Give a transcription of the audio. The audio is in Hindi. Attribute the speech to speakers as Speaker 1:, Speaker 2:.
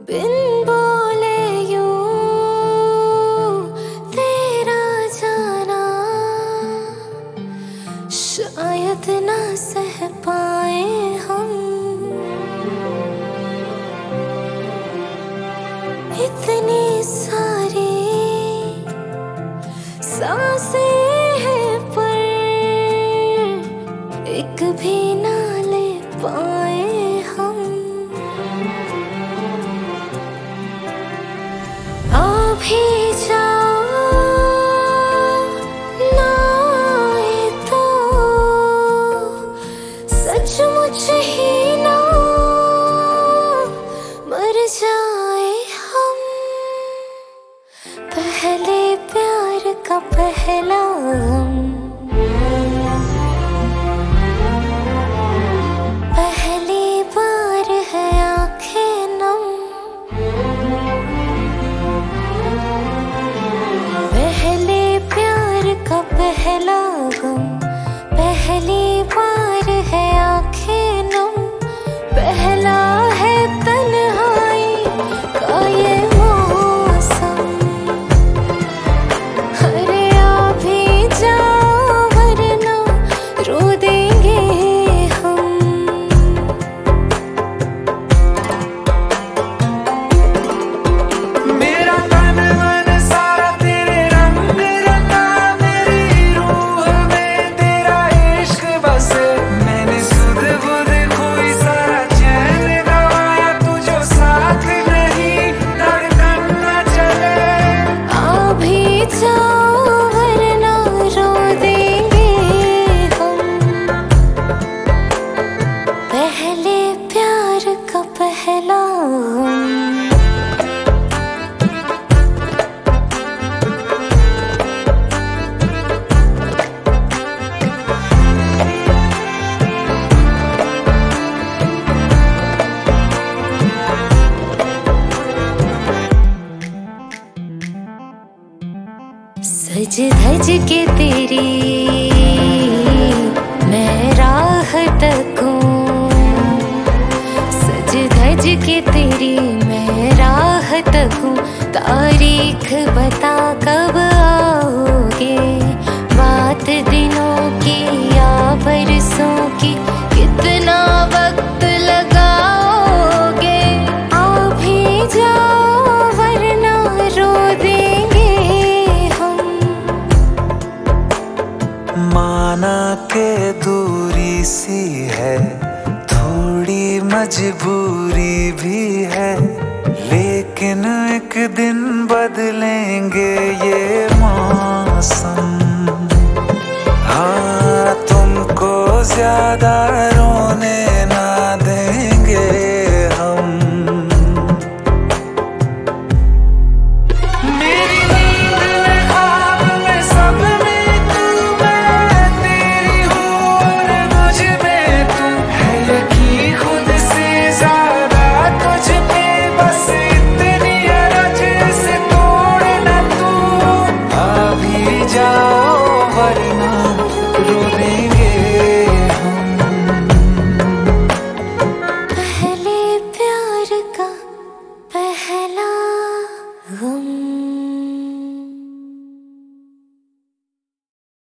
Speaker 1: बिन बोले यूं तेरा जाना शायद ना सह पाए हम। इतनी सारी सांसें हैं पर एक भी ना ले पाए हम। आ भी जाओ ना आए तो सचमुच ही ना मर जाए हम। पहले प्यार का पहला गम, पहली बार है आंखें नम। पहले प्यार का पहला गम, पहली बार है आंखें नम। पहला है तन्हाई का ये मौसम। अरे आ भी जाओ वरना रो देंगे हम।
Speaker 2: मेरा तन मन सारा तेरे रंग रंगा, मेरी रूह में तेरा इश्क बसे। मैंने सुध बुध खोई सारा चैन गवाया, तू जो साथ नहीं धड़कन न चले।
Speaker 1: आ भी जाओ वरना रो देंगे हम। पहले प्यार का पहला गम। सज धज के तेरी मैं राह तकूं, सज धज के तेरी मैं राह तकूं। तारीख बता कब आओगे, बात दिनों की या बरसों की, कितना वक्त लगाओगे। आ भी जाओ वरना रो देंगे हम।
Speaker 2: माना के दूरी सी है, थोड़ी मजबूरी भी है, लेकिन एक दिन बदलेंगे ये मौसम। हाँ तुमको ज्यादा रोने